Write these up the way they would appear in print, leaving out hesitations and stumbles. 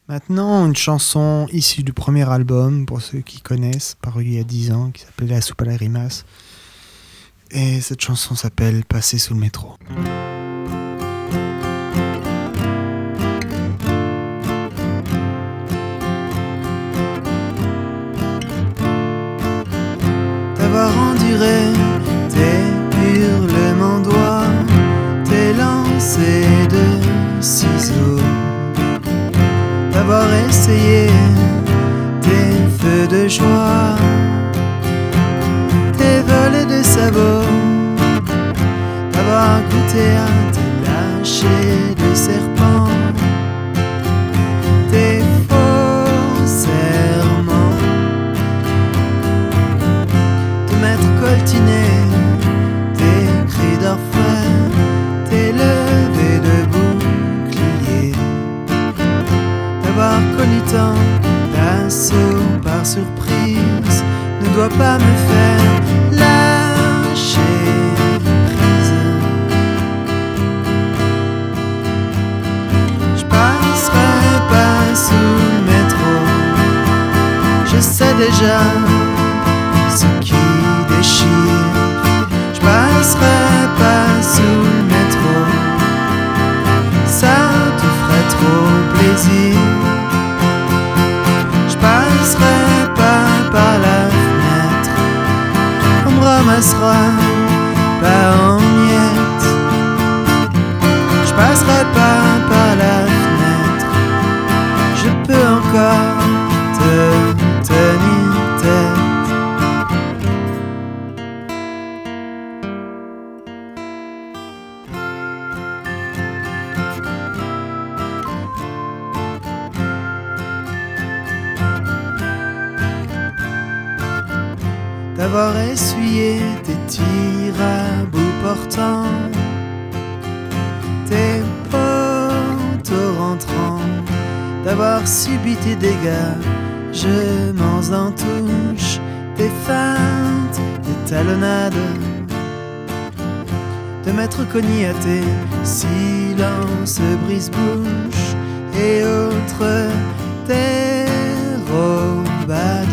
Maintenant, une chanson issue du premier album, pour ceux qui connaissent, paru il y a 10 ans, qui s'appelle La soupe à la rimasse. Et cette chanson s'appelle Passer sous le métro. D'avoir enduré tes hurlements d'oie, tes lancers de ciseaux, d'avoir essayé tes feux de joie, tes volets de sabots, d'avoir goûté à tes lâchers de serpents, tes faux serments, de m'être coltiné tes cris d'orfraie, tes levées de bouclier, d'avoir connu tant d'assaut par surprise ne doit pas me faire lâcher prise. Je passerai pas sous le métro, je sais déjà ce qui déchire. Je passerai pas sous le métro, ça te ferait trop plaisir. Je passerai pas par la fenêtre, on me ramassera pas en miettes. Je passerai pas par la fenêtre, je peux encore te tenir tête. D'avoir essuyé tes tirs à bout portant, tes poteaux rentrants, d'avoir subi tes dégâts, je m'en en touche, tes feintes, tes talonnades, de m'être cogné à tes silences brise-bouche et autres dérobades,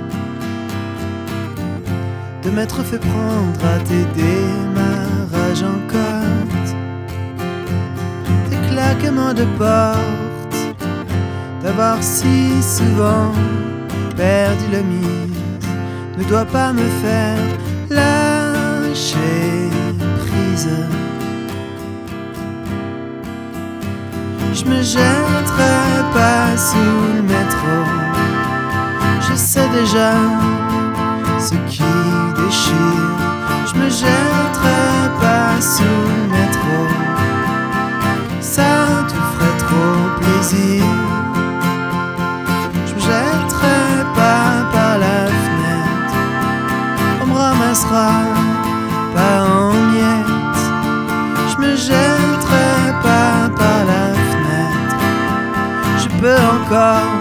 de m'être fait prendre à tes démarrages en côte, tes claquements de porte, d'avoir si souvent perdu la mise ne doit pas me faire lâcher prise. Je me jetterai pas sous le métro, je sais déjà ce qui déchire. Je me jetterai pas sous le métro, ça te ferait trop plaisir. Je me jetterai pas par la fenêtre, on me ramassera pas en miettes. Je me jetterai pas par la fenêtre, je peux encore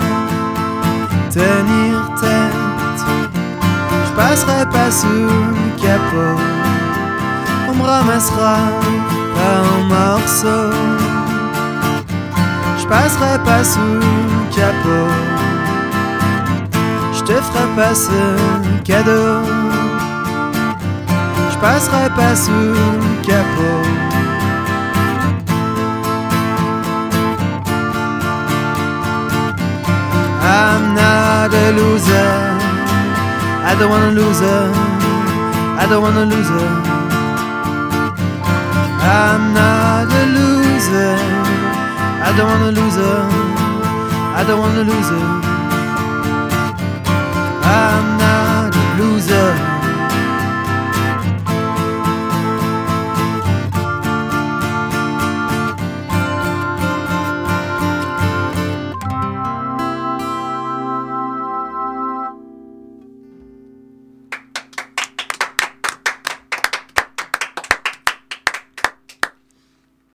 tenir tête. Je passerai pas sous le capot, on me ramassera pas en morceaux. Je passerai pas sous le capot, je te ferai pas ce cadeau. Je passerai pas sous le capot. I'm not a loser, I don't wanna lose her, I don't wanna lose her. I'm not a loser, I don't wanna lose her, I don't wanna lose her. I'm not a loser,